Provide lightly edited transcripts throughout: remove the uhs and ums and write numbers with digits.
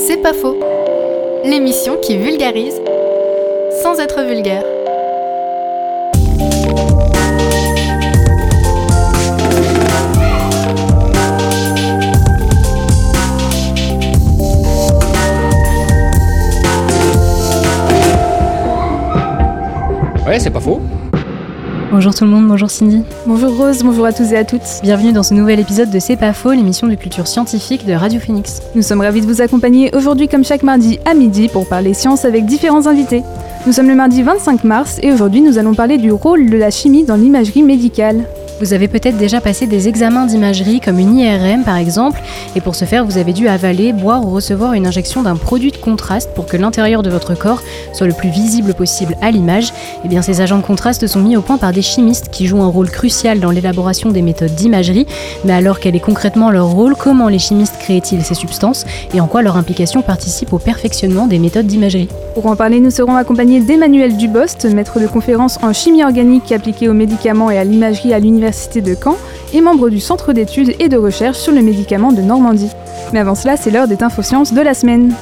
C'est pas faux. L'émission qui vulgarise sans être vulgaire. Ouais, c'est pas faux. Bonjour tout le monde, bonjour Cindy. Bonjour Rose, bonjour à tous et à toutes. Bienvenue dans ce nouvel épisode de C'est pas faux, l'émission de culture scientifique de Radio Phoenix. Nous sommes ravis de vous accompagner aujourd'hui comme chaque mardi à midi pour parler science avec différents invités. Nous sommes le mardi 25 mars et aujourd'hui nous allons parler du rôle de la chimie dans l'imagerie médicale. Vous avez peut-être déjà passé des examens d'imagerie comme une IRM par exemple, et pour ce faire vous avez dû avaler, boire ou recevoir une injection d'un produit de contraste pour que l'intérieur de votre corps soit le plus visible possible à l'image. Et bien ces agents de contraste sont mis au point par des chimistes qui jouent un rôle crucial dans l'élaboration des méthodes d'imagerie. Mais alors quel est concrètement leur rôle, comment les chimistes créent-ils ces substances et en quoi leur implication participe au perfectionnement des méthodes d'imagerie? Pour en parler, nous serons accompagnés d'Emmanuel Dubost, maître de conférence en chimie organique appliquée aux médicaments et à l'imagerie à l'Université de Caen et membre du Centre d'études et de recherche sur le médicament de Normandie. Mais avant cela, c'est l'heure des infosciences de la semaine.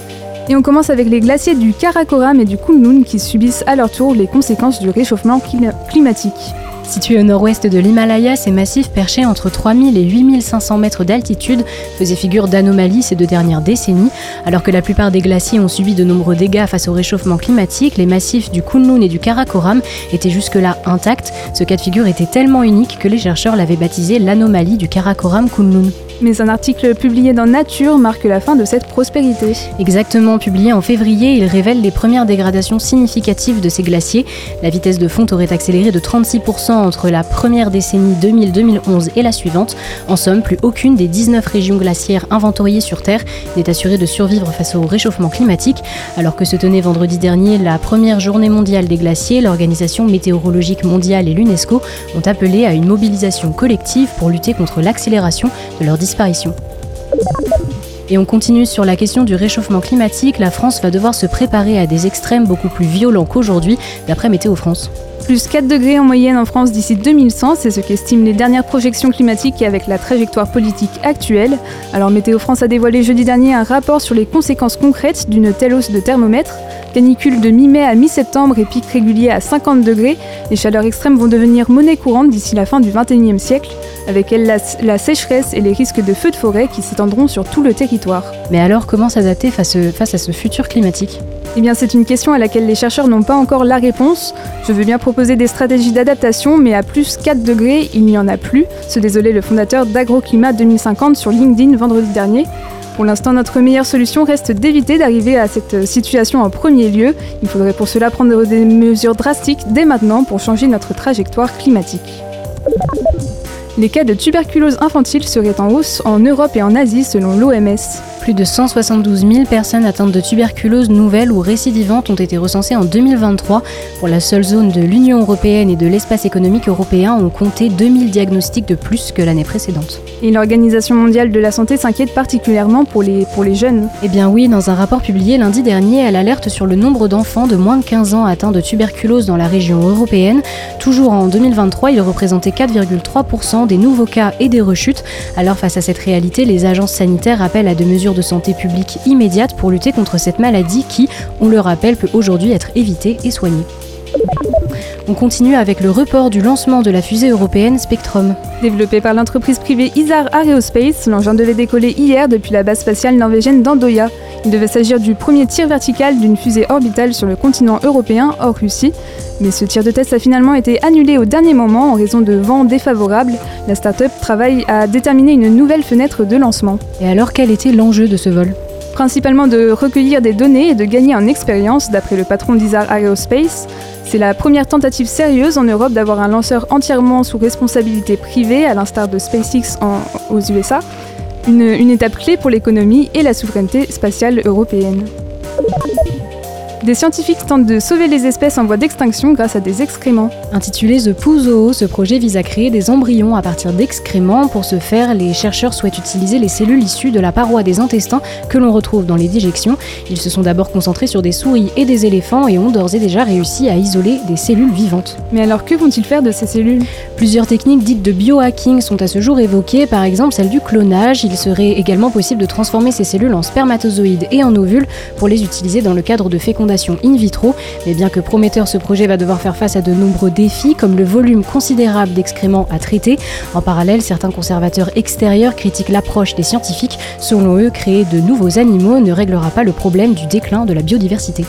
Et on commence avec les glaciers du Karakoram et du Kunlun qui subissent à leur tour les conséquences du réchauffement climatique. Situés au nord-ouest de l'Himalaya, ces massifs perchés entre 3000 et 8500 mètres d'altitude faisaient figure d'anomalie ces 2 dernières décennies. Alors que la plupart des glaciers ont subi de nombreux dégâts face au réchauffement climatique, les massifs du Kunlun et du Karakoram étaient jusque-là intacts. Ce cas de figure était tellement unique que les chercheurs l'avaient baptisé l'anomalie du Karakoram-Kunlun. Mais un article publié dans Nature marque la fin de cette prospérité. Exactement, publié en février, il révèle les premières dégradations significatives de ces glaciers. La vitesse de fonte aurait accéléré de 36% entre la première décennie 2000-2011 et la suivante. En somme, plus aucune des 19 régions glaciaires inventoriées sur Terre n'est assurée de survivre face au réchauffement climatique. Alors que se tenait vendredi dernier la première journée mondiale des glaciers, l'Organisation météorologique mondiale et l'UNESCO ont appelé à une mobilisation collective pour lutter contre l'accélération de leur disparition. Et on continue sur la question du réchauffement climatique. La France va devoir se préparer à des extrêmes beaucoup plus violents qu'aujourd'hui, d'après Météo France. Plus 4 degrés en moyenne en France d'ici 2100, c'est ce qu'estiment les dernières projections climatiques et avec la trajectoire politique actuelle. Alors Météo France a dévoilé jeudi dernier un rapport sur les conséquences concrètes d'une telle hausse de thermomètre. Canicule de mi-mai à mi-septembre et pic régulier à 50 degrés. Les chaleurs extrêmes vont devenir monnaie courante d'ici la fin du XXIe siècle. Avec elles la sécheresse et les risques de feux de forêt qui s'étendront sur tout le territoire. Mais alors, comment s'adapter face à ce futur climatique ? Eh bien, c'est une question à laquelle les chercheurs n'ont pas encore la réponse. Je veux bien proposer des stratégies d'adaptation, mais à plus 4 degrés, il n'y en a plus, se désolait le fondateur d'Agroclimat 2050 sur LinkedIn vendredi dernier. Pour l'instant, notre meilleure solution reste d'éviter d'arriver à cette situation en premier lieu. Il faudrait pour cela prendre des mesures drastiques dès maintenant pour changer notre trajectoire climatique. Les cas de tuberculose infantile seraient en hausse en Europe et en Asie selon l'OMS. Plus de 172 000 personnes atteintes de tuberculose nouvelle ou récidivantes ont été recensées en 2023. Pour la seule zone de l'Union européenne et de l'espace économique européen, on comptait 2000 diagnostics de plus que l'année précédente. Et l'Organisation mondiale de la santé s'inquiète particulièrement pour les jeunes. Eh bien oui, dans un rapport publié lundi dernier, elle alerte sur le nombre d'enfants de moins de 15 ans atteints de tuberculose dans la région européenne. Toujours en 2023, il représentait 4,3% des nouveaux cas et des rechutes. Alors face à cette réalité, les agences sanitaires appellent à des mesures de santé publique immédiates pour lutter contre cette maladie qui, on le rappelle, peut aujourd'hui être évitée et soignée. On continue avec le report du lancement de la fusée européenne Spectrum. Développée par l'entreprise privée Isar Aerospace, l'engin devait décoller hier depuis la base spatiale norvégienne d'Andoya. Il devait s'agir du premier tir vertical d'une fusée orbitale sur le continent européen hors Russie. Mais ce tir de test a finalement été annulé au dernier moment en raison de vents défavorables. La start-up travaille à déterminer une nouvelle fenêtre de lancement. Et alors quel était l'enjeu de ce vol ? Principalement de recueillir des données et de gagner en expérience, d'après le patron d'Isar Aerospace. C'est la première tentative sérieuse en Europe d'avoir un lanceur entièrement sous responsabilité privée, à l'instar de SpaceX aux USA. Une étape clé pour l'économie et la souveraineté spatiale européenne. Des scientifiques tentent de sauver les espèces en voie d'extinction grâce à des excréments. Intitulé The Poo Zoo, ce projet vise à créer des embryons à partir d'excréments. Pour ce faire, les chercheurs souhaitent utiliser les cellules issues de la paroi des intestins que l'on retrouve dans les dijections. Ils se sont d'abord concentrés sur des souris et des éléphants et ont d'ores et déjà réussi à isoler des cellules vivantes. Mais alors que vont-ils faire de ces cellules ? Plusieurs techniques dites de biohacking sont à ce jour évoquées, par exemple celle du clonage. Il serait également possible de transformer ces cellules en spermatozoïdes et en ovules pour les utiliser dans le cadre de fécondation in vitro. Mais bien que prometteur, ce projet va devoir faire face à de nombreux défis, comme le volume considérable d'excréments à traiter. En parallèle, certains conservateurs extérieurs critiquent l'approche des scientifiques. Selon eux, créer de nouveaux animaux ne réglera pas le problème du déclin de la biodiversité.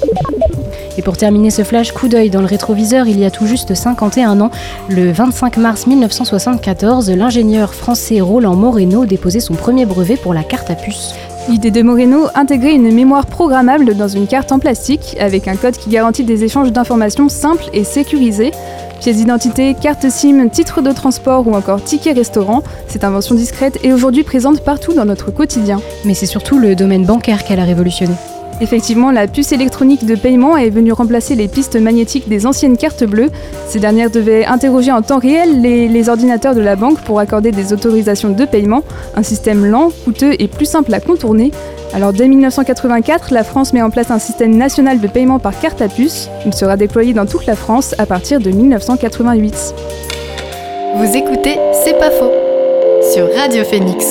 Et pour terminer ce flash, coup d'œil dans le rétroviseur, il y a tout juste 51 ans, le 25 mars 1974, l'ingénieur français Roland Moreno déposait son premier brevet pour la carte à puce. L'idée de Moreno, intégrer une mémoire programmable dans une carte en plastique, avec un code qui garantit des échanges d'informations simples et sécurisés. Pièce d'identité, carte SIM, titre de transport ou encore ticket restaurant, cette invention discrète est aujourd'hui présente partout dans notre quotidien. Mais c'est surtout le domaine bancaire qu'elle a révolutionné. Effectivement, la puce électronique de paiement est venue remplacer les pistes magnétiques des anciennes cartes bleues. Ces dernières devaient interroger en temps réel les ordinateurs de la banque pour accorder des autorisations de paiement, un système lent, coûteux et plus simple à contourner. Alors dès 1984, la France met en place un système national de paiement par carte à puce. Il sera déployé dans toute la France à partir de 1988. Vous écoutez C'est pas faux sur Radio Phoenix.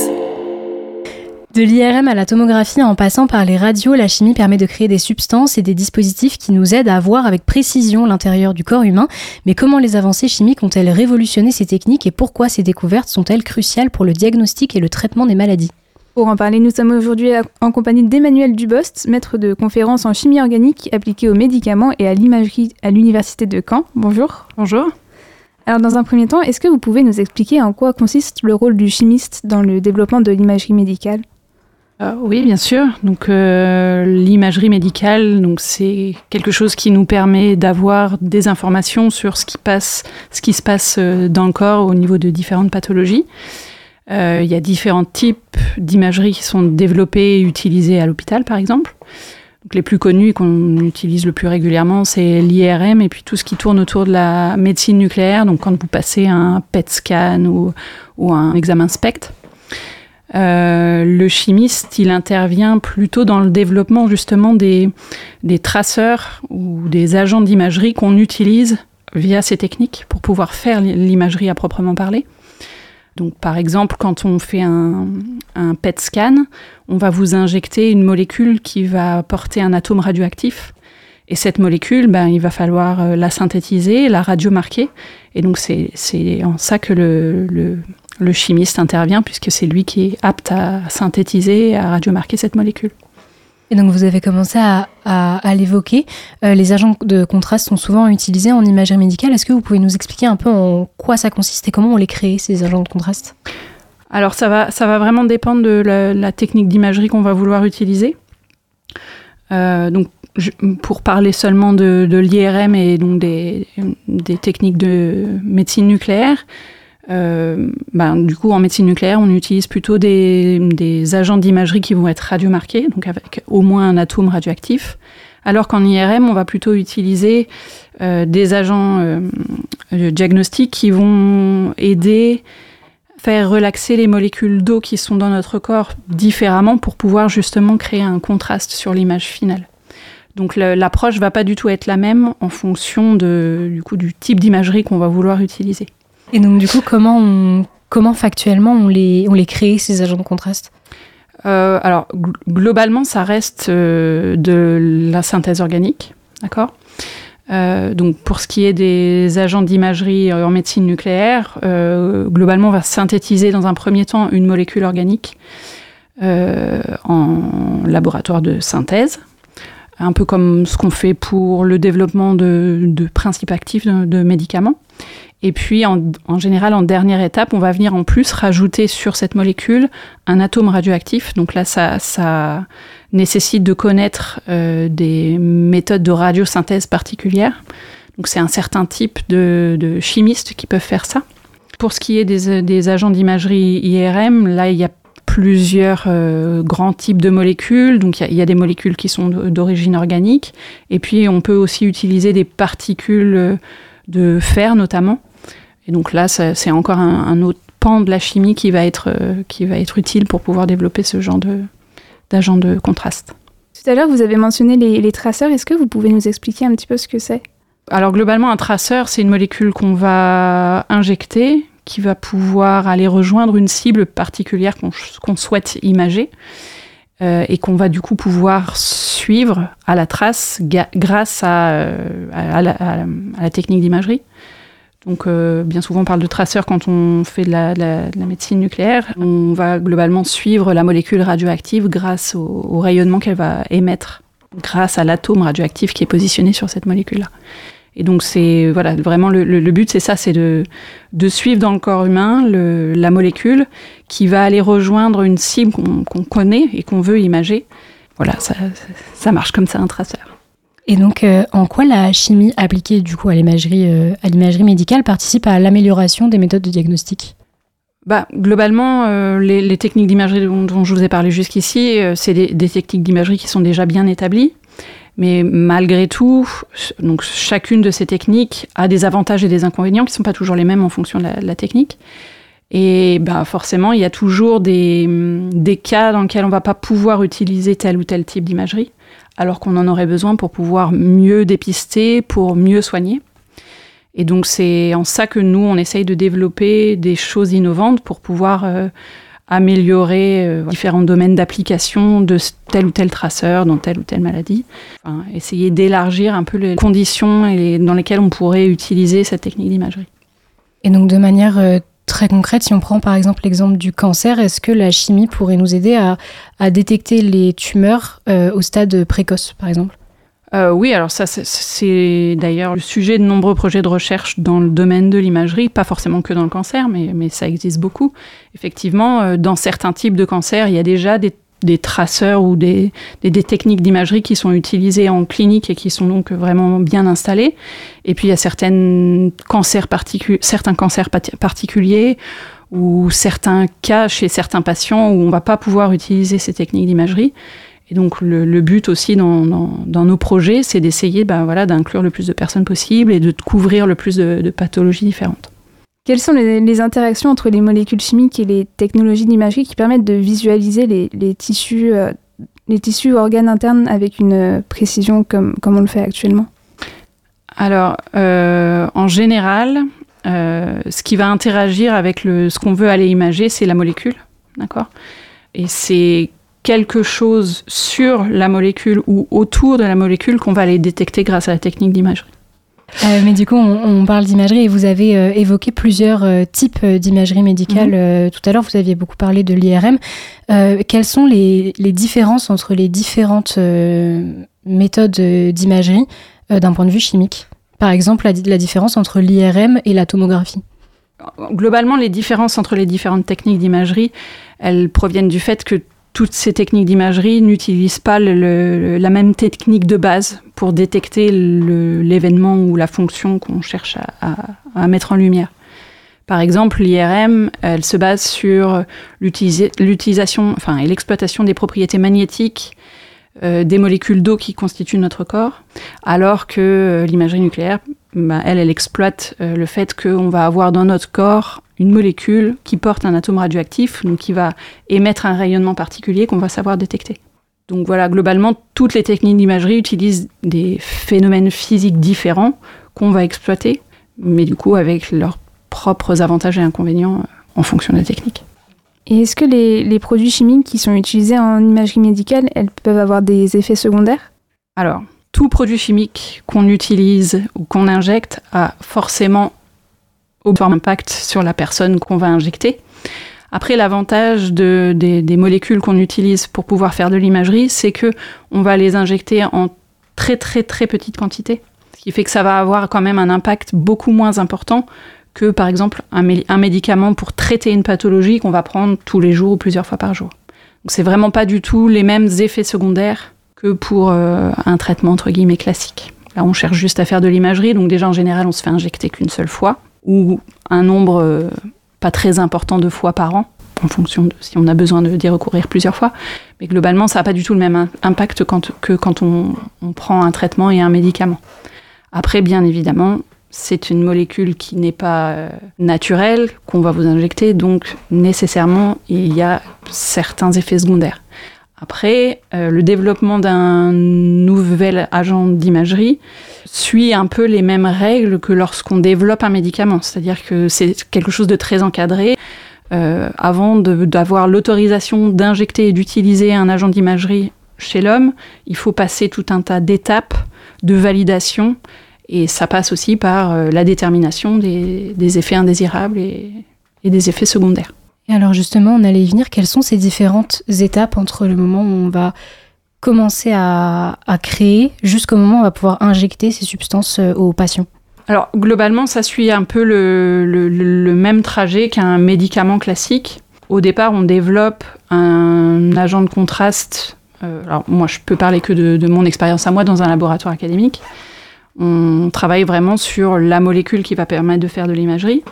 De l'IRM à la tomographie en passant par les radios, la chimie permet de créer des substances et des dispositifs qui nous aident à voir avec précision l'intérieur du corps humain. Mais comment les avancées chimiques ont-elles révolutionné ces techniques et pourquoi ces découvertes sont-elles cruciales pour le diagnostic et le traitement des maladies ? Pour en parler, nous sommes aujourd'hui en compagnie d'Emmanuel Dubost, maître de conférences en chimie organique appliquée aux médicaments et à l'imagerie à l'université de Caen. Bonjour. Bonjour. Alors dans un premier temps, est-ce que vous pouvez nous expliquer en quoi consiste le rôle du chimiste dans le développement de l'imagerie médicale ? Oui, bien sûr. Donc, l'imagerie médicale, donc, c'est quelque chose qui nous permet d'avoir des informations sur ce qui se passe dans le corps au niveau de différentes pathologies. Il y a différents types d'imagerie qui sont développés et utilisés à l'hôpital, par exemple. Donc, les plus connus et qu'on utilise le plus régulièrement, c'est l'IRM et puis tout ce qui tourne autour de la médecine nucléaire. Donc, quand vous passez un PET scan ou un examen SPECT. Le chimiste, il intervient plutôt dans le développement justement des traceurs ou des agents d'imagerie qu'on utilise via ces techniques pour pouvoir faire l'imagerie à proprement parler. Donc par exemple, quand on fait un PET scan, on va vous injecter une molécule qui va porter un atome radioactif. Et cette molécule, il va falloir la synthétiser, la radiomarquer. Et donc c'est en ça que le chimiste intervient, puisque c'est lui qui est apte à synthétiser et à radiomarquer cette molécule. Et donc vous avez commencé à l'évoquer, les agents de contraste sont souvent utilisés en imagerie médicale. Est-ce que vous pouvez nous expliquer un peu en quoi ça consiste et comment on les crée, ces agents de contraste ? Alors ça va vraiment dépendre de la technique d'imagerie qu'on va vouloir utiliser. Donc pour parler seulement de l'IRM et donc des techniques de médecine nucléaire, du coup, en médecine nucléaire, on utilise plutôt des agents d'imagerie qui vont être radiomarqués, donc avec au moins un atome radioactif, alors qu'en IRM, on va plutôt utiliser des agents de diagnostic qui vont aider, faire relaxer les molécules d'eau qui sont dans notre corps différemment pour pouvoir justement créer un contraste sur l'image finale. Donc l'approche ne va pas du tout être la même en fonction du type d'imagerie qu'on va vouloir utiliser. Et donc du coup, comment factuellement on les crée, ces agents de contraste ? Alors globalement, ça reste de la synthèse organique, d'accord ? Donc pour ce qui est des agents d'imagerie en médecine nucléaire, globalement, on va synthétiser dans un premier temps une molécule organique en laboratoire de synthèse, un peu comme ce qu'on fait pour le développement de principes actifs de médicaments. Et puis, en général, en dernière étape, on va venir en plus rajouter sur cette molécule un atome radioactif. Donc là, ça nécessite de connaître des méthodes de radiosynthèse particulières. Donc c'est un certain type de chimistes qui peuvent faire ça. Pour ce qui est des agents d'imagerie IRM, là, il y a plusieurs grands types de molécules. Donc il y a des molécules qui sont d'origine organique, et puis on peut aussi utiliser des particules de fer notamment. Et donc là, c'est encore un autre pan de la chimie qui va être utile pour pouvoir développer ce genre d'agent de contraste. Tout à l'heure, vous avez mentionné les traceurs. Est-ce que vous pouvez nous expliquer un petit peu ce que c'est ? Alors globalement, un traceur, c'est une molécule qu'on va injecter, qui va pouvoir aller rejoindre une cible particulière qu'on souhaite imager, et qu'on va du coup pouvoir suivre à la trace grâce à la technique d'imagerie. Donc bien souvent on parle de traceur quand on fait de la médecine nucléaire. On va globalement suivre la molécule radioactive grâce au rayonnement qu'elle va émettre, grâce à l'atome radioactif qui est positionné sur cette molécule-là. Et donc c'est vraiment le but, c'est ça, c'est de suivre dans le corps humain la molécule qui va aller rejoindre une cible qu'on connaît et qu'on veut imager. Voilà, ça marche comme ça, un traceur. Et donc, en quoi la chimie appliquée du coup à l'imagerie médicale participe à l'amélioration des méthodes de diagnostic ? Globalement, les techniques d'imagerie dont je vous ai parlé jusqu'ici, c'est des techniques d'imagerie qui sont déjà bien établies. Mais malgré tout, donc chacune de ces techniques a des avantages et des inconvénients qui ne sont pas toujours les mêmes en fonction de la technique. Et forcément, il y a toujours des cas dans lesquels on ne va pas pouvoir utiliser tel ou tel type d'imagerie, alors qu'on en aurait besoin pour pouvoir mieux dépister, pour mieux soigner. Et donc c'est en ça que nous, on essaye de développer des choses innovantes pour pouvoir améliorer différents domaines d'application de tel ou tel traceur dans telle ou telle maladie. Enfin, essayer d'élargir un peu les conditions dans lesquelles on pourrait utiliser cette technique d'imagerie. Et donc de manière très concrète, si on prend par exemple l'exemple du cancer, est-ce que la chimie pourrait nous aider à détecter les tumeurs au stade précoce, par exemple ? Oui, alors ça, c'est d'ailleurs le sujet de nombreux projets de recherche dans le domaine de l'imagerie, pas forcément que dans le cancer, mais ça existe beaucoup. Effectivement, dans certains types de cancers, il y a déjà des traceurs ou des techniques d'imagerie qui sont utilisées en clinique et qui sont donc vraiment bien installées. Et puis, il y a certains cancers particuliers ou certains cas chez certains patients où on ne va pas pouvoir utiliser ces techniques d'imagerie. Et donc, le but aussi dans nos projets, c'est d'essayer d'inclure le plus de personnes possible et de couvrir le plus de pathologies différentes. Quelles sont les interactions entre les molécules chimiques et les technologies d'imagerie qui permettent de visualiser les tissus ou organes internes avec une précision comme on le fait actuellement ? Alors, en général, ce qui va interagir avec ce qu'on veut aller imager, c'est la molécule, d'accord ? Et c'est quelque chose sur la molécule ou autour de la molécule qu'on va aller détecter grâce à la technique d'imagerie. Mais du coup, on parle d'imagerie et vous avez évoqué plusieurs types d'imagerie médicale. Tout à l'heure, vous aviez beaucoup parlé de l'IRM. Quelles sont les différences entre les différentes méthodes d'imagerie d'un point de vue chimique ? Par exemple, la différence entre l'IRM et la tomographie. Globalement, les différences entre les différentes techniques d'imagerie, elles proviennent du fait que toutes ces techniques d'imagerie n'utilisent pas la même technique de base pour détecter l'événement ou la fonction qu'on cherche à mettre en lumière. Par exemple, l'IRM, elle se base sur l'utilisation et l'exploitation des propriétés magnétiques des molécules d'eau qui constituent notre corps, alors que l'imagerie nucléaire, elle exploite le fait qu'on va avoir dans notre corps une molécule qui porte un atome radioactif, donc qui va émettre un rayonnement particulier qu'on va savoir détecter. Donc voilà, globalement, toutes les techniques d'imagerie utilisent des phénomènes physiques différents qu'on va exploiter, mais du coup avec leurs propres avantages et inconvénients en fonction de la technique. Et est-ce que les produits chimiques qui sont utilisés en imagerie médicale, elles peuvent avoir des effets secondaires ? Alors, tout produit chimique qu'on utilise ou qu'on injecte a forcément un impact sur la personne qu'on va injecter. Après, l'avantage des molécules qu'on utilise pour pouvoir faire de l'imagerie, c'est qu'on va les injecter en très très très petite quantité, ce qui fait que ça va avoir quand même un impact beaucoup moins important que, par exemple, un médicament pour traiter une pathologie qu'on va prendre tous les jours ou plusieurs fois par jour. Donc, c'est vraiment pas du tout les mêmes effets secondaires que pour un traitement entre guillemets classique. Là, on cherche juste à faire de l'imagerie, donc déjà en général, on se fait injecter qu'une seule fois, ou un nombre pas très important de fois par an. en fonction de si on a besoin d'y recourir plusieurs fois. Mais globalement, ça n'a pas du tout le même impact que quand on prend un traitement et un médicament. Après, bien évidemment, c'est une molécule qui n'est pas naturelle, qu'on va vous injecter, donc nécessairement, il y a certains effets secondaires. Après, le développement d'un nouvel agent d'imagerie suit un peu les mêmes règles que lorsqu'on développe un médicament. C'est-à-dire que c'est quelque chose de très encadré. Avant d'avoir l'autorisation d'injecter et d'utiliser un agent d'imagerie chez l'homme, il faut passer tout un tas d'étapes de validation. Et ça passe aussi par la détermination des effets indésirables et des effets secondaires. Et alors justement, on allait y venir. Quelles sont ces différentes étapes entre le moment où on va commencer à créer jusqu'au moment où on va pouvoir injecter ces substances aux patients ? Alors globalement, ça suit un peu le même trajet qu'un médicament classique. Au départ, on développe un agent de contraste. Alors moi, je peux parler que de mon expérience à moi dans un laboratoire académique. On travaille vraiment sur la molécule qui va permettre de faire de l'imagerie.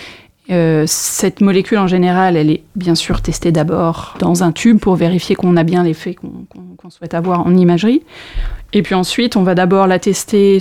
Cette molécule, en général, elle est bien sûr testée d'abord dans un tube pour vérifier qu'on a bien l'effet qu'on souhaite avoir en imagerie. Et puis ensuite, on va d'abord la tester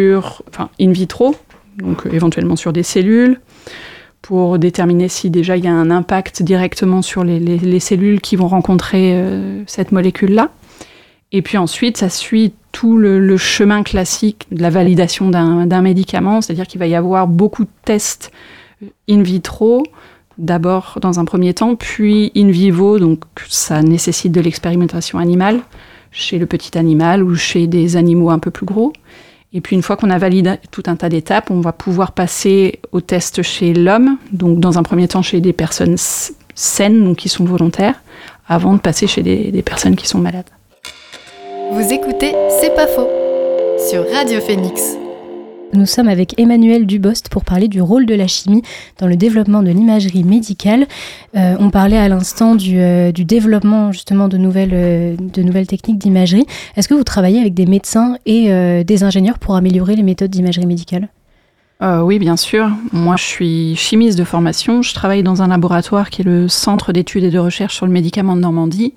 in vitro, donc éventuellement sur des cellules, pour déterminer si déjà il y a un impact directement sur les cellules qui vont rencontrer cette molécule-là. Et puis ensuite, ça suit tout le chemin classique de la validation d'un médicament, c'est-à-dire qu'il va y avoir beaucoup de tests in vitro, d'abord dans un premier temps, puis in vivo, donc ça nécessite de l'expérimentation animale, chez le petit animal ou chez des animaux un peu plus gros. Et puis une fois qu'on a validé tout un tas d'étapes, on va pouvoir passer au test chez l'homme, donc dans un premier temps chez des personnes saines, donc qui sont volontaires, avant de passer chez des personnes qui sont malades. Vous écoutez C'est pas faux sur Radio Phoenix. Nous sommes avec Emmanuel Dubost pour parler du rôle de la chimie dans le développement de l'imagerie médicale. On parlait à l'instant du développement justement de nouvelles techniques d'imagerie. Est-ce que vous travaillez avec des médecins et des ingénieurs pour améliorer les méthodes d'imagerie médicale ? Oui, bien sûr. Moi, je suis chimiste de formation. Je travaille dans un laboratoire qui est le Centre d'études et de recherche sur le médicament de Normandie,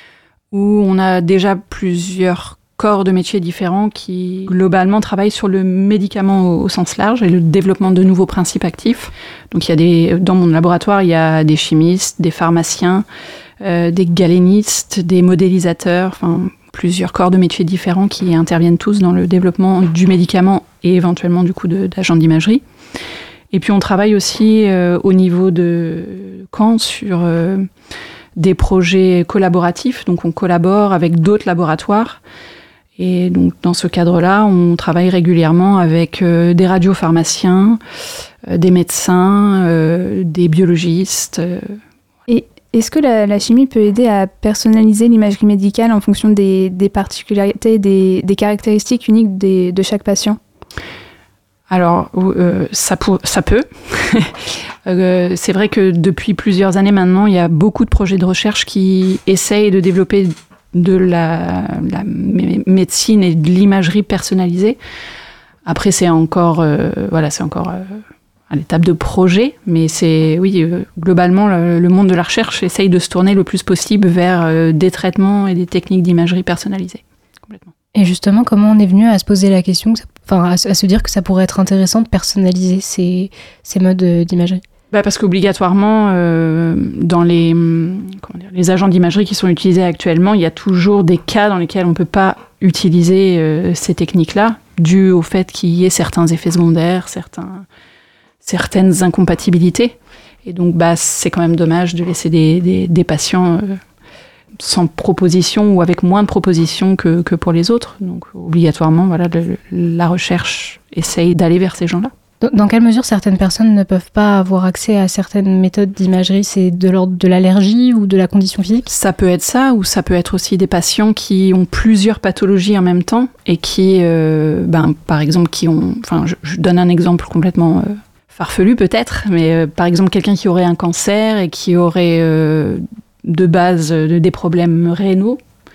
où on a déjà plusieurs corps de métiers différents qui, globalement, travaillent sur le médicament au sens large et le développement de nouveaux principes actifs. Donc, dans mon laboratoire, il y a des chimistes, des pharmaciens, des galénistes, des modélisateurs, enfin, plusieurs corps de métiers différents qui interviennent tous dans le développement du médicament et éventuellement, du coup, d'agents d'imagerie. Et puis, on travaille aussi au niveau de Caen sur des projets collaboratifs. Donc, on collabore avec d'autres laboratoires. Et donc, dans ce cadre-là, on travaille régulièrement avec des radiopharmaciens, des médecins, des biologistes. Et est-ce que la chimie peut aider à personnaliser l'imagerie médicale en fonction des particularités, des caractéristiques uniques de chaque patient ? Alors, ça peut. C'est vrai que depuis plusieurs années maintenant, il y a beaucoup de projets de recherche qui essayent de développer de la médecine et de l'imagerie personnalisée. Après, c'est encore à l'étape de projet, mais globalement, le monde de la recherche essaye de se tourner le plus possible vers des traitements et des techniques d'imagerie personnalisées. Complètement. Et justement, comment on est venu à se poser la question, à se dire que ça pourrait être intéressant de personnaliser ces modes d'imagerie ? Parce qu'obligatoirement, dans les agents d'imagerie qui sont utilisés actuellement, il y a toujours des cas dans lesquels on ne peut pas utiliser ces techniques-là, dû au fait qu'il y ait certains effets secondaires, certaines incompatibilités. Et donc, c'est quand même dommage de laisser des patients sans proposition ou avec moins de propositions que pour les autres. Donc, obligatoirement, la recherche essaye d'aller vers ces gens-là. Dans quelle mesure certaines personnes ne peuvent pas avoir accès à certaines méthodes d'imagerie ? C'est de l'ordre de l'allergie ou de la condition physique ? Ça peut être ça, ou ça peut être aussi des patients qui ont plusieurs pathologies en même temps et qui, par exemple, qui ont... Enfin, je donne un exemple complètement farfelu peut-être, mais par exemple, quelqu'un qui aurait un cancer et qui aurait de base des problèmes rénaux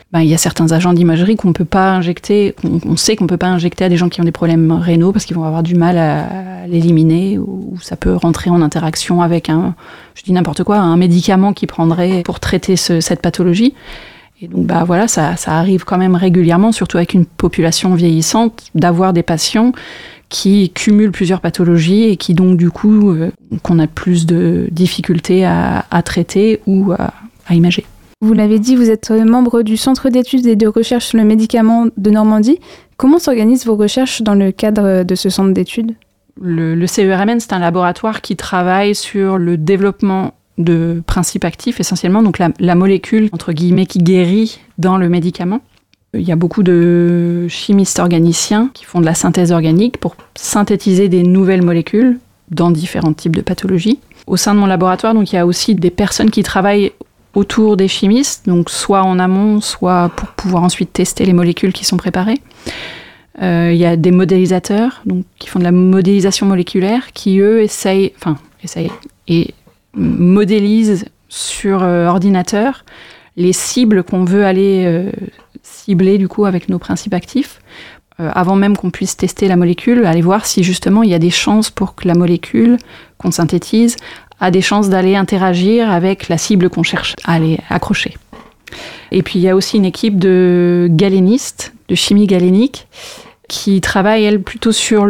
il y a certains agents d'imagerie qu'on peut pas injecter, on sait qu'on peut pas injecter à des gens qui ont des problèmes rénaux parce qu'ils vont avoir du mal à l'éliminer, ou ça peut rentrer en interaction avec un médicament qu'ils prendraient pour traiter cette pathologie. Et donc ça arrive quand même régulièrement, surtout avec une population vieillissante, d'avoir des patients qui cumulent plusieurs pathologies et qui donc du coup qu'on a plus de difficultés à traiter ou à imager. Vous l'avez dit, vous êtes membre du Centre d'études et de recherche sur le médicament de Normandie. Comment s'organisent vos recherches dans le cadre de ce centre d'études ? Le CERMN, c'est un laboratoire qui travaille sur le développement de principes actifs, essentiellement, donc la molécule, entre guillemets, qui guérit dans le médicament. Il y a beaucoup de chimistes organiciens qui font de la synthèse organique pour synthétiser des nouvelles molécules dans différents types de pathologies. Au sein de mon laboratoire, donc, il y a aussi des personnes qui travaillent autour des chimistes, donc soit en amont, soit pour pouvoir ensuite tester les molécules qui sont préparées. Il y a des modélisateurs donc, qui font de la modélisation moléculaire, qui eux essayent et modélisent sur ordinateur les cibles qu'on veut aller cibler du coup avec nos principes actifs, avant même qu'on puisse tester la molécule, aller voir si justement il y a des chances pour que la molécule qu'on synthétise a des chances d'aller interagir avec la cible qu'on cherche à aller accrocher. Et puis il y a aussi une équipe de galénistes, de chimie galénique, qui travaille, elle, plutôt sur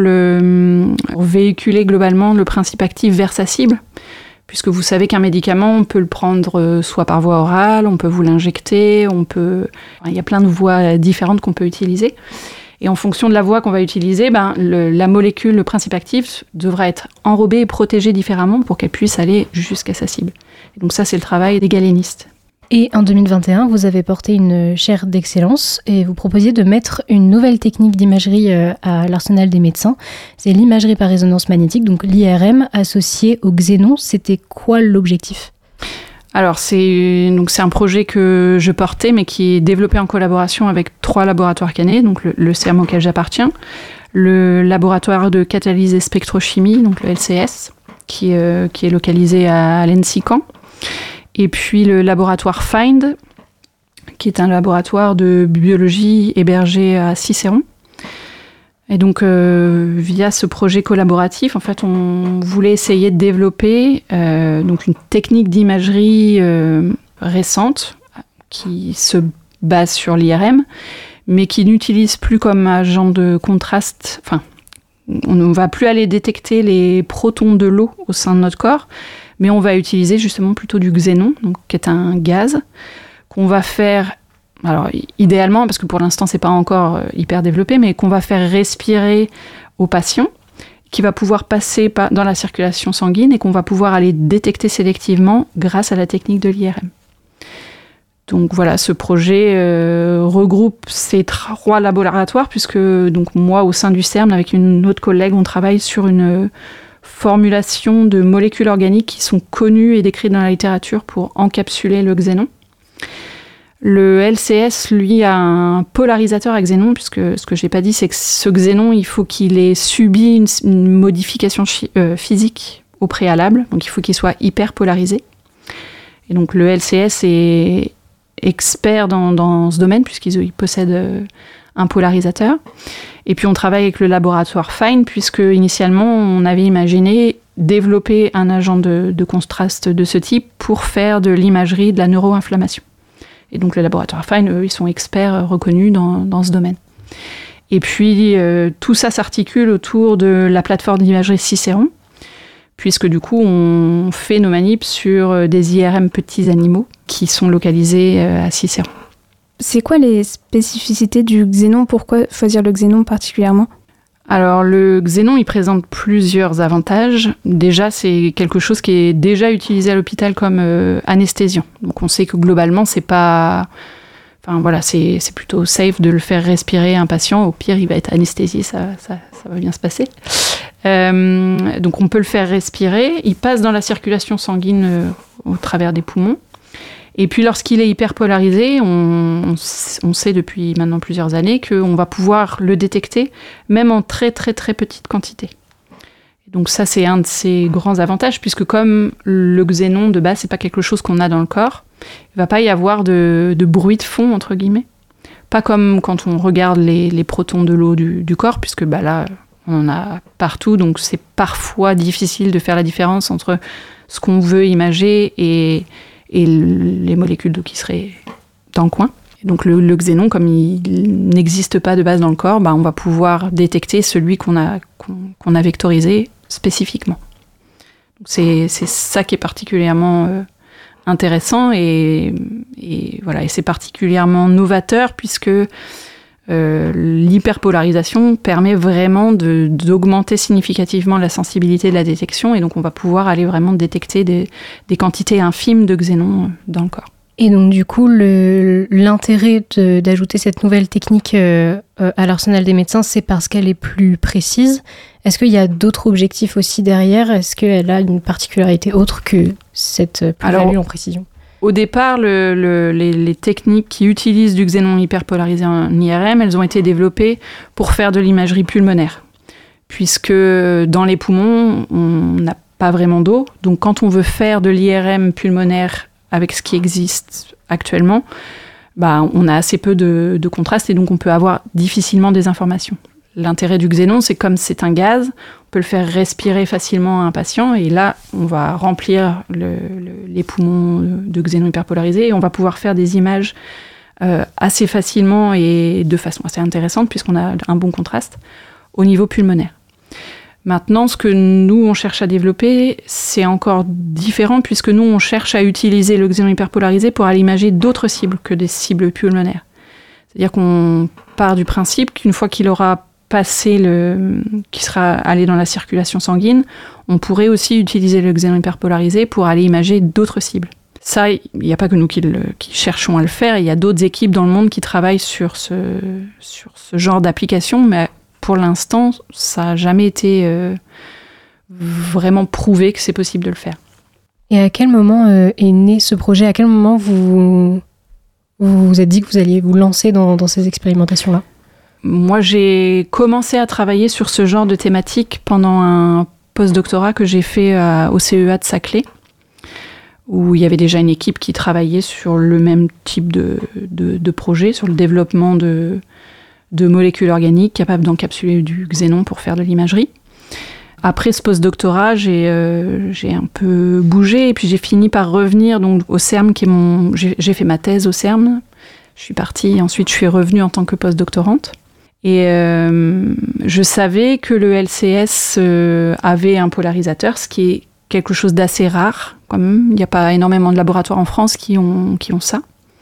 véhiculer globalement le principe actif vers sa cible, puisque vous savez qu'un médicament, on peut le prendre soit par voie orale, on peut vous l'injecter, il y a plein de voies différentes qu'on peut utiliser. Et en fonction de la voie qu'on va utiliser, la molécule, le principe actif, devra être enrobé et protégé différemment pour qu'elle puisse aller jusqu'à sa cible. Et donc ça, c'est le travail des galénistes. Et en 2021, vous avez porté une chaire d'excellence et vous proposiez de mettre une nouvelle technique d'imagerie à l'arsenal des médecins. C'est l'imagerie par résonance magnétique, donc l'IRM, associée au xénon. C'était quoi l'objectif ? Alors, c'est un projet que je portais, mais qui est développé en collaboration avec 3 laboratoires cannés, donc le CERM auquel j'appartiens, le laboratoire de catalyse et spectrochimie, donc le LCS, qui est localisé à l'ENSI Caen, et puis le laboratoire FIND, qui est un laboratoire de biologie hébergé à Cicéron. Et donc, via ce projet collaboratif, en fait, on voulait essayer de développer donc une technique d'imagerie récente qui se base sur l'IRM, mais qui n'utilise plus comme agent de contraste. Enfin, on ne va plus aller détecter les protons de l'eau au sein de notre corps, mais on va utiliser justement plutôt du xénon, donc, qui est un gaz qu'on va faire. Alors, idéalement, parce que pour l'instant, c'est pas encore hyper développé, mais qu'on va faire respirer au patient, qui va pouvoir passer dans la circulation sanguine et qu'on va pouvoir aller détecter sélectivement grâce à la technique de l'IRM. Donc voilà, ce projet regroupe ces 3 laboratoires, puisque donc moi, au sein du CERN, avec une autre collègue, on travaille sur une formulation de molécules organiques qui sont connues et décrites dans la littérature pour encapsuler le xénon. Le LCS, lui, a un polarisateur à xénon, puisque ce que j'ai pas dit, c'est que ce xénon, il faut qu'il ait subi une modification physique au préalable, donc il faut qu'il soit hyper polarisé. Et donc le LCS est expert dans ce domaine, puisqu'il possède un polarisateur. Et puis on travaille avec le laboratoire FIND, puisque initialement, on avait imaginé développer un agent de contraste de ce type pour faire de l'imagerie de la neuroinflammation. Et donc le laboratoire FIND, eux, ils sont experts reconnus dans ce domaine. Et puis tout ça s'articule autour de la plateforme d'imagerie Cicéron, puisque du coup on fait nos manips sur des IRM petits animaux qui sont localisés à Cicéron. C'est quoi les spécificités du xénon ? Pourquoi choisir le xénon particulièrement ? Alors le xénon, il présente plusieurs avantages. Déjà, c'est quelque chose qui est déjà utilisé à l'hôpital comme anesthésiant. Donc on sait que globalement, c'est pas... Enfin voilà, c'est plutôt safe de le faire respirer un patient. Au pire, il va être anesthésié, ça va bien se passer. Donc on peut le faire respirer. Il passe dans la circulation sanguine au travers des poumons. Et puis lorsqu'il est hyper polarisé, on sait depuis maintenant plusieurs années qu'on va pouvoir le détecter, même en très très très petite quantité. Et donc ça, c'est un de ses grands avantages, puisque comme le xénon de base, c'est pas quelque chose qu'on a dans le corps, Il ne va pas y avoir de bruit de fond, entre guillemets. Pas comme quand on regarde les protons de l'eau du corps, puisque là, on en a partout, donc c'est parfois difficile de faire la différence entre ce qu'on veut imager et les molécules d'eau qui seraient dans le coin. Et donc le xénon, comme il n'existe pas de base dans le corps, on va pouvoir détecter celui qu'on a vectorisé spécifiquement. Donc c'est ça qui est particulièrement intéressant et c'est particulièrement novateur puisque l'hyperpolarisation permet vraiment d'augmenter significativement la sensibilité de la détection et donc on va pouvoir aller vraiment détecter des quantités infimes de xénon dans le corps. Et donc du coup, l'intérêt d'ajouter cette nouvelle technique à l'arsenal des médecins, c'est parce qu'elle est plus précise. Est-ce qu'il y a d'autres objectifs aussi derrière ? Est-ce qu'elle a une particularité autre que cette plus-value en précision ? Au départ, les techniques qui utilisent du xénon hyperpolarisé en IRM, elles ont été développées pour faire de l'imagerie pulmonaire. Puisque dans les poumons, on n'a pas vraiment d'eau. Donc quand on veut faire de l'IRM pulmonaire avec ce qui existe actuellement, on a assez peu de contraste et donc on peut avoir difficilement des informations. L'intérêt du xénon, c'est comme c'est un gaz, on peut le faire respirer facilement à un patient et là, on va remplir les poumons de xénon hyperpolarisé et on va pouvoir faire des images assez facilement et de façon assez intéressante puisqu'on a un bon contraste au niveau pulmonaire. Maintenant, ce que nous, on cherche à développer, c'est encore différent puisque nous, on cherche à utiliser le xénon hyperpolarisé pour aller imager d'autres cibles que des cibles pulmonaires. C'est-à-dire qu'on part du principe qu'une fois qu'il aura passé qui sera allé dans la circulation sanguine, on pourrait aussi utiliser le xénon hyperpolarisé pour aller imager d'autres cibles. Ça, il n'y a pas que nous qui cherchons à le faire, il y a d'autres équipes dans le monde qui travaillent sur ce genre d'application, mais pour l'instant, ça n'a jamais été vraiment prouvé que c'est possible de le faire. Et à quel moment est né ce projet ? À quel moment vous vous êtes dit que vous alliez vous lancer dans ces expérimentations-là ? Moi, j'ai commencé à travailler sur ce genre de thématique pendant un post-doctorat que j'ai fait au CEA de Saclay, où il y avait déjà une équipe qui travaillait sur le même type de projet, sur le développement de molécules organiques capables d'encapsuler du xénon pour faire de l'imagerie. Après ce post-doctorat, j'ai un peu bougé et puis j'ai fini par revenir donc, au CERN, j'ai fait ma thèse au CERN. Je suis partie, ensuite je suis revenue en tant que post-doctorante. Et je savais que le LCS avait un polarisateur, ce qui est quelque chose d'assez rare quand même. Il n'y a pas énormément de laboratoires en France qui ont ça.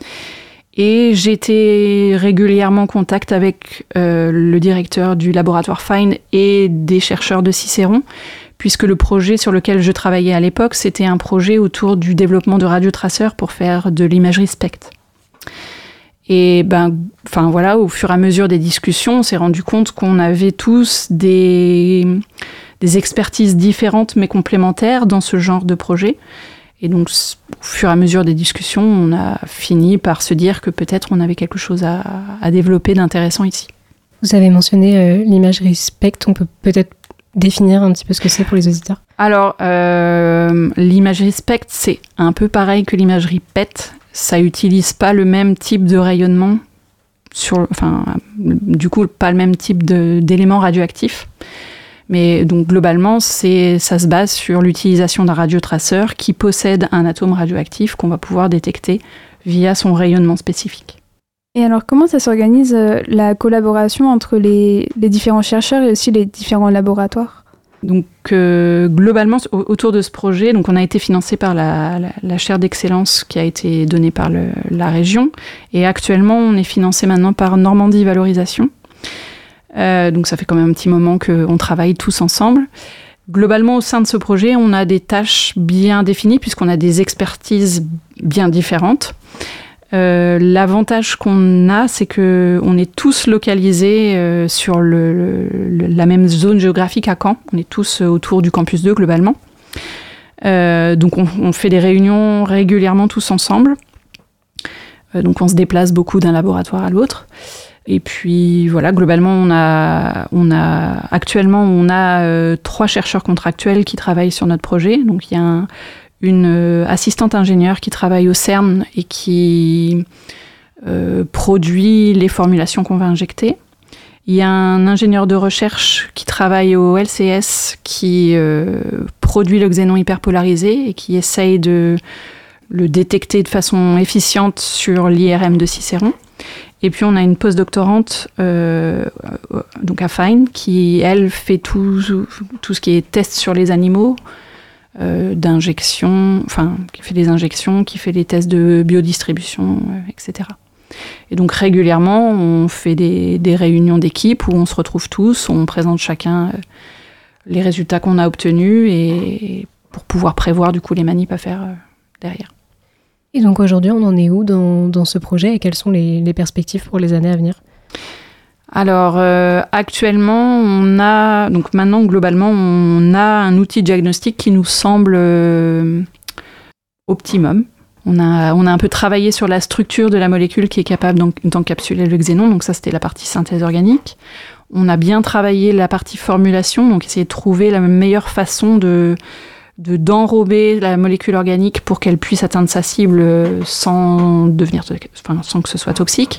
Et j'étais régulièrement en contact avec le directeur du laboratoire FIND et des chercheurs de Cicéron, puisque le projet sur lequel je travaillais à l'époque, c'était un projet autour du développement de radiotraceurs pour faire de l'imagerie SPECT. Et au fur et à mesure des discussions, on s'est rendu compte qu'on avait tous des expertises différentes mais complémentaires dans ce genre de projet. Et donc, au fur et à mesure des discussions, on a fini par se dire que peut-être on avait quelque chose à développer d'intéressant ici. Vous avez mentionné l'imagerie SPECT, on peut peut-être définir un petit peu ce que c'est pour les auditeurs ? Alors, l'imagerie SPECT, c'est un peu pareil que l'imagerie PET. Ça n'utilise pas le même type de rayonnement, du coup, pas le même type d'éléments radioactifs. Mais donc globalement, ça se base sur l'utilisation d'un radiotraceur qui possède un atome radioactif qu'on va pouvoir détecter via son rayonnement spécifique. Et alors, comment ça s'organise la collaboration entre les différents chercheurs et aussi les différents laboratoires ? Donc globalement, autour de ce projet, donc on a été financé par la chaire d'excellence qui a été donnée par la région. Et actuellement, on est financé maintenant par Normandie Valorisation. Donc ça fait quand même un petit moment qu'on travaille tous ensemble. Globalement, au sein de ce projet, on a des tâches bien définies puisqu'on a des expertises bien différentes. L'avantage qu'on a, c'est qu'on est tous localisés sur la même zone géographique à Caen. On est tous autour du campus 2 globalement. Donc on fait des réunions régulièrement tous ensemble. Donc on se déplace beaucoup d'un laboratoire à l'autre. Et puis voilà, globalement, actuellement 3 chercheurs contractuels qui travaillent sur notre projet. Donc il y a une assistante ingénieure qui travaille au CERN et qui produit les formulations qu'on va injecter. Il y a un ingénieur de recherche qui travaille au LCS qui produit le xénon hyperpolarisé et qui essaye de le détecter de façon efficiente sur l'IRM de Cicéron. Et puis on a une postdoctorante donc à Fine qui, elle, fait tout ce qui est test sur les animaux, d'injection, enfin, qui fait des injections, qui fait les tests de biodistribution, etc. Et donc régulièrement, on fait des réunions d'équipe où on se retrouve tous, on présente chacun les résultats qu'on a obtenus et pour pouvoir prévoir du coup les manips à faire derrière. Et donc aujourd'hui, on en est où dans ce projet et quelles sont les perspectives pour les années à venir ? Alors actuellement, donc maintenant globalement, on a un outil diagnostique qui nous semble optimum. On a un peu travaillé sur la structure de la molécule qui est capable d'encapsuler le xénon, donc ça c'était la partie synthèse organique. On a bien travaillé la partie formulation, donc essayer de trouver la meilleure façon d'enrober la molécule organique pour qu'elle puisse atteindre sa cible sans que ce soit toxique.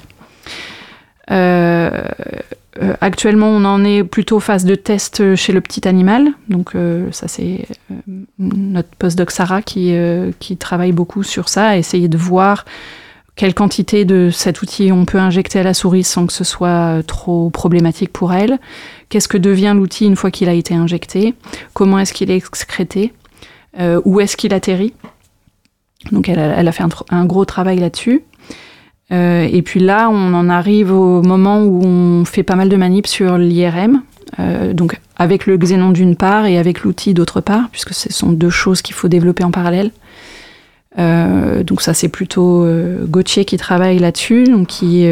Actuellement, on en est plutôt phase de test chez le petit animal. Donc ça, c'est notre postdoc Sarah qui travaille beaucoup sur ça, essayer de voir quelle quantité de cet outil on peut injecter à la souris sans que ce soit trop problématique pour elle. Qu'est-ce que devient l'outil une fois qu'il a été injecté ? Comment est-ce qu'il est excrété ? Où est-ce qu'il atterrit ? Donc elle a fait un gros travail là-dessus. Et puis là, on en arrive au moment où on fait pas mal de manips sur l'IRM, donc avec le xénon d'une part et avec l'outil d'autre part, puisque ce sont deux choses qu'il faut développer en parallèle. Donc ça, c'est plutôt Gauthier qui travaille là-dessus, donc qui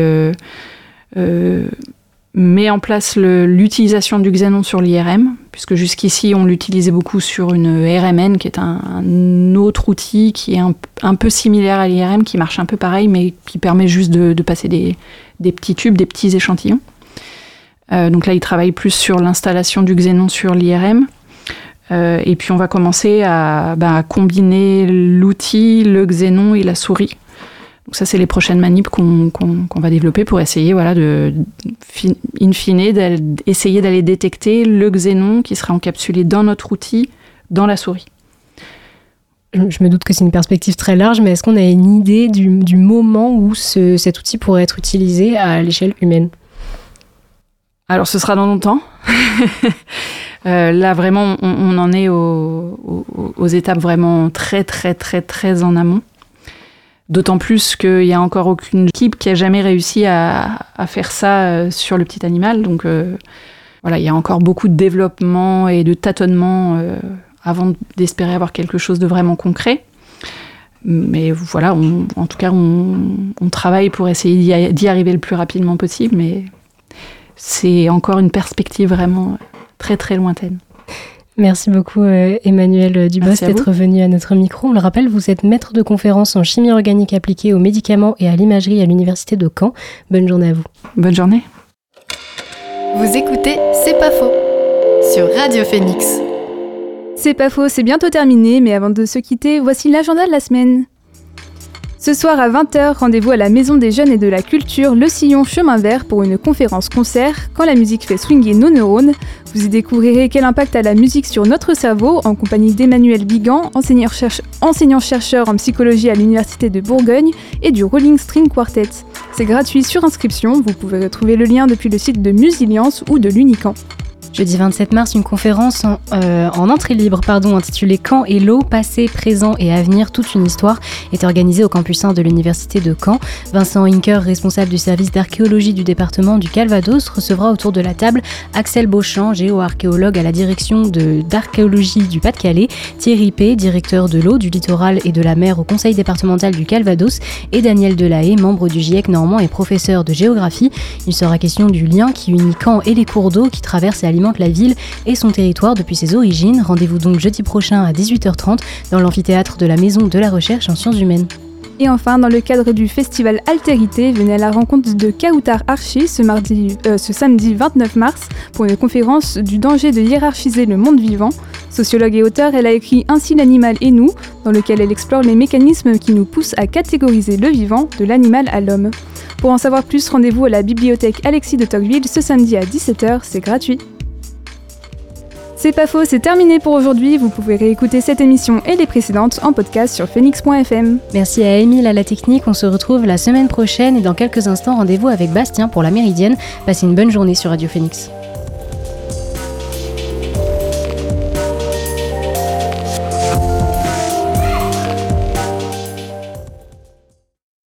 met en place l'utilisation du xénon sur l'IRM, puisque jusqu'ici, on l'utilisait beaucoup sur une RMN, qui est un autre outil qui est un peu similaire à l'IRM, qui marche un peu pareil, mais qui permet juste de passer des petits tubes, des petits échantillons. Donc là, il travaille plus sur l'installation du xénon sur l'IRM. Et puis, on va commencer à combiner l'outil, le xénon et la souris. Donc ça, c'est les prochaines manips qu'on va développer pour essayer, in fine, d'essayer d'aller détecter le xénon qui sera encapsulé dans notre outil, dans la souris. Je me doute que c'est une perspective très large, mais est-ce qu'on a une idée du moment où cet outil pourrait être utilisé à l'échelle humaine ? Alors, ce sera dans longtemps. Là, vraiment, on en est aux étapes vraiment très, très, très, très en amont. D'autant plus qu'il n'y a encore aucune équipe qui a jamais réussi à faire ça sur le petit animal. Donc il y a encore beaucoup de développement et de tâtonnement avant d'espérer avoir quelque chose de vraiment concret. Mais voilà, en tout cas, on travaille pour essayer d'y arriver le plus rapidement possible, mais c'est encore une perspective vraiment très très lointaine. Merci beaucoup Emmanuelle Dubos d'être venue à notre micro. On le rappelle, vous êtes maître de conférence en chimie organique appliquée aux médicaments et à l'imagerie à l'université de Caen. Bonne journée à vous. Bonne journée. Vous écoutez C'est pas faux sur Radio Phoenix. C'est pas faux, c'est bientôt terminé, mais avant de se quitter, voici l'agenda de la semaine. Ce soir à 20h, rendez-vous à la Maison des Jeunes et de la Culture, Le Sillon Chemin Vert pour une conférence-concert « Quand la musique fait swinguer nos neurones ». Vous y découvrirez quel impact a la musique sur notre cerveau en compagnie d'Emmanuel Bigan, enseignant-chercheur en psychologie à l'Université de Bourgogne et du Rolling String Quartet. C'est gratuit sur inscription, vous pouvez retrouver le lien depuis le site de Musiliance ou de l'Unicamp. Jeudi 27 mars, une conférence en entrée libre intitulée « Caen et l'eau, passé, présent et avenir, toute une histoire » est organisée au campus 1 de l'université de Caen. Vincent Hinker, responsable du service d'archéologie du département du Calvados, recevra autour de la table Axel Beauchamp, géoarchéologue à la direction d'archéologie du Pas-de-Calais, Thierry P, directeur de l'eau, du littoral et de la mer au conseil départemental du Calvados, et Daniel Delahaye, membre du GIEC normand et professeur de géographie. Il sera question du lien qui unit Caen et les cours d'eau qui traversent et alimentent la ville et son territoire depuis ses origines. Rendez-vous donc jeudi prochain à 18h30 dans l'amphithéâtre de la Maison de la Recherche en Sciences Humaines. Et enfin, dans le cadre du festival Altérité, venez à la rencontre de Kautar Archi ce samedi 29 mars pour une conférence du danger de hiérarchiser le monde vivant. Sociologue et auteure, elle a écrit Ainsi l'animal et nous, dans lequel elle explore les mécanismes qui nous poussent à catégoriser le vivant, de l'animal à l'homme. Pour en savoir plus, rendez-vous à la bibliothèque Alexis de Tocqueville ce samedi à 17h, c'est gratuit. C'est pas faux, c'est terminé pour aujourd'hui. Vous pouvez réécouter cette émission et les précédentes en podcast sur phoenix.fm. Merci à Émile à la technique, on se retrouve la semaine prochaine et dans quelques instants, rendez-vous avec Bastien pour la Méridienne. Passez une bonne journée sur Radio Phoenix.